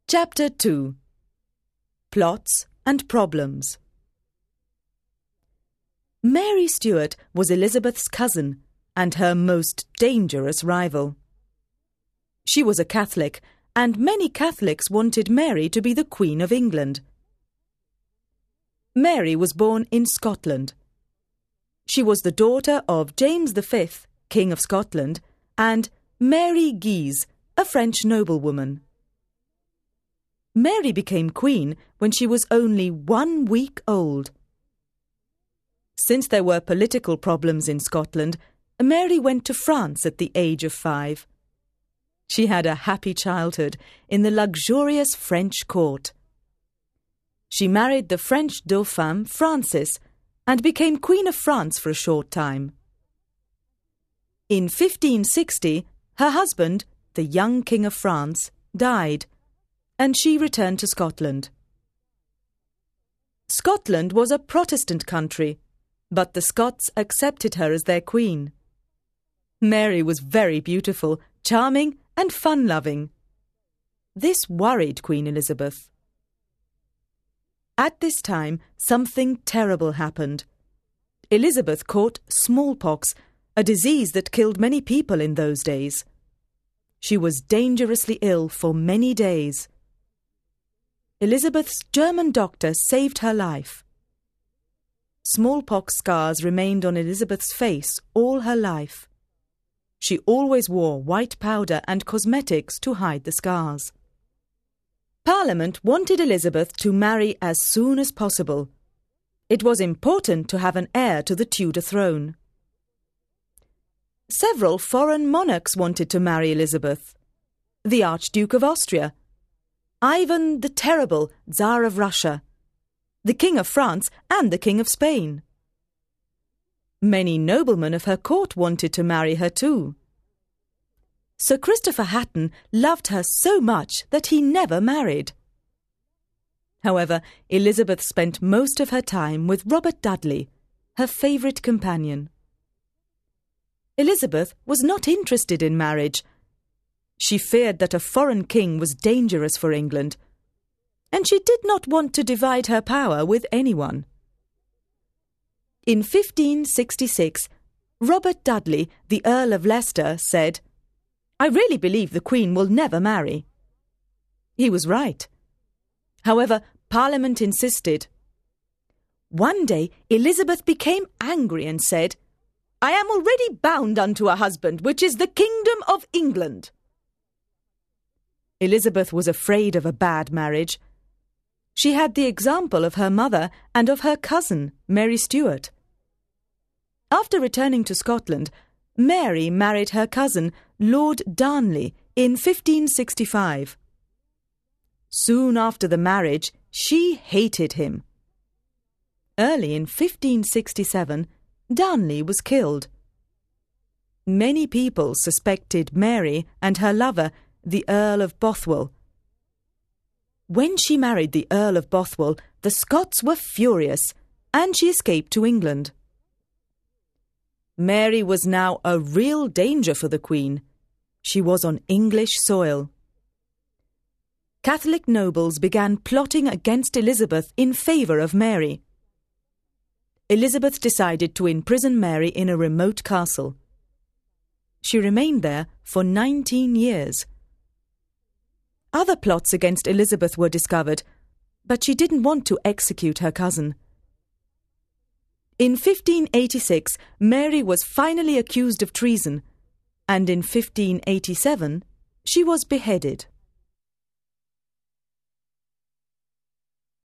Chapter 2. Plots and Problems. Mary Stuart was Elizabeth's cousin and her most dangerous rival. She was a Catholic, and many Catholics wanted Mary to be the Queen of England. Mary was born in Scotland. She was the daughter of James V, King of Scotland, and Mary Guise, a French noblewoman. Mary became queen when she was only 1 week old. Since there were political problems in Scotland, Mary went to France at the age of 5. She had a happy childhood in the luxurious French court. She married the French Dauphin Francis and became Queen of France for a short time. In 1560, her husband, the young King of France, died, and she returned to Scotland. Scotland was a Protestant country, but the Scots accepted her as their queen. Mary was very beautiful, charming, and fun-loving. This worried Queen Elizabeth. At this time, something terrible happened. Elizabeth caught smallpox, a disease that killed many people in those days. She was dangerously ill for many days. Elizabeth's German doctor saved her life. Smallpox scars remained on Elizabeth's face all her life. She always wore white powder and cosmetics to hide the scars. Parliament wanted Elizabeth to marry as soon as possible. It was important to have an heir to the Tudor throne. Several foreign monarchs wanted to marry Elizabeth. The Archduke of Austria, Ivan the Terrible, Tsar of Russia, the King of France, and the King of Spain. Many noblemen of her court wanted to marry her too. Sir Christopher Hatton loved her so much that he never married. However, Elizabeth spent most of her time with Robert Dudley, her favourite companion. Elizabeth was not interested in marriage. She feared that a foreign king was dangerous for England, and she did not want to divide her power with anyone. In 1566, Robert Dudley, the Earl of Leicester, said, "I really believe the Queen will never marry." He was right. However, Parliament insisted. One day, Elizabeth became angry and said, "I am already bound unto a husband, which is the Kingdom of England." Elizabeth was afraid of a bad marriage. She had the example of her mother and of her cousin, Mary Stuart. After returning to Scotland, Mary married her cousin, Lord Darnley, in 1565. Soon after the marriage, she hated him. Early in 1567, Darnley was killed. Many people suspected Mary and her lover, the Earl of Bothwell. When she married the Earl of Bothwell, the Scots were furious, and she escaped to England. Mary was now a real danger for the Queen. She was on English soil. Catholic nobles began plotting against Elizabeth in favour of Mary. Elizabeth decided to imprison Mary in a remote castle. She remained there for 19 years. Other plots against Elizabeth were discovered, but she didn't want to execute her cousin. In 1586, Mary was finally accused of treason, and in 1587, she was beheaded.